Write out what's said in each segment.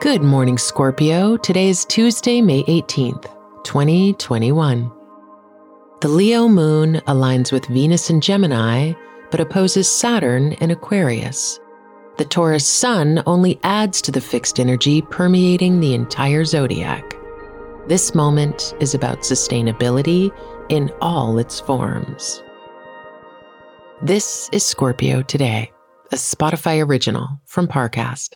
Good morning, Scorpio. Today is Tuesday, May 18th, 2021. The Leo moon aligns with Venus in Gemini, but opposes Saturn in Aquarius. The Taurus sun only adds to the fixed energy permeating the entire zodiac. This moment is about sustainability in all its forms. This is Scorpio Today, a Spotify original from Parcast.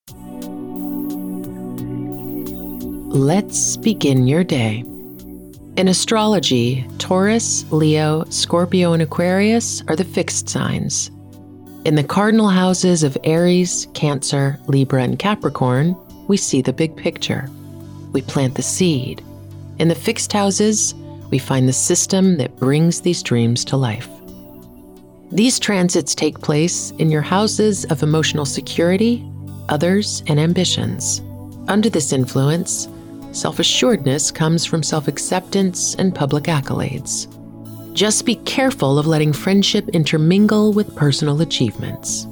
Let's begin your day. In astrology, Taurus, Leo, Scorpio, and Aquarius are the fixed signs. In the cardinal houses of Aries, Cancer, Libra, and Capricorn, we see the big picture. We plant the seed. In the fixed houses, we find the system that brings these dreams to life. These transits take place in your houses of emotional security, others, and ambitions. Under this influence, self-assuredness comes from self-acceptance and public accolades. Just be careful of letting friendship intermingle with personal achievements.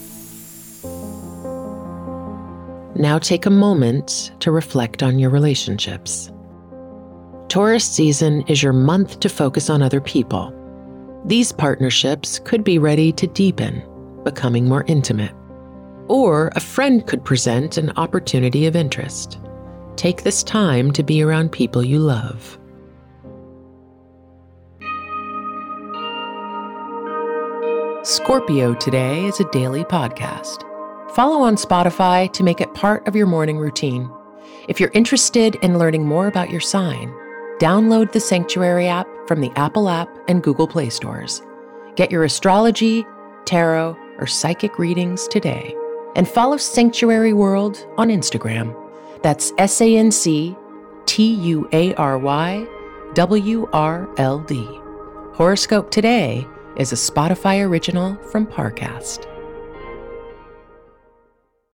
Now take a moment to reflect on your relationships. Taurus season is your month to focus on other people. These partnerships could be ready to deepen, becoming more intimate. Or a friend could present an opportunity of interest. Take this time to be around people you love. Scorpio Today is a daily podcast. Follow on Spotify to make it part of your morning routine. If you're interested in learning more about your sign, download the Sanctuary app from the Apple app and Google Play stores. Get your astrology, tarot, or psychic readings today. And follow Sanctuary World on Instagram. That's SanctuaryWRLD. Horoscope Today is a Spotify original from Parcast.